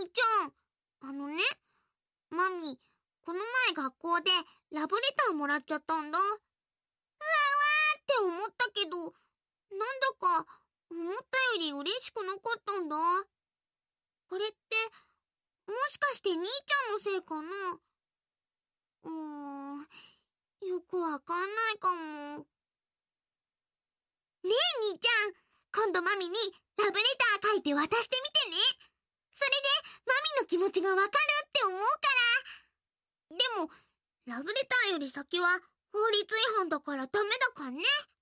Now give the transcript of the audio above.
兄ちゃん。マミ、この前学校でラブレターもらっちゃったんだ。うわわーって思ったけど、なんだか思ったより嬉しくなかったんだ。これって、もしかして兄ちゃんのせいかな？よくわかんないかも。ねえ兄ちゃん、今度マミにラブレター書いて渡してみてね。それでマミの気持ちがわかるって思うから。でも、ラブレターより先は法律違反だからダメだかんね。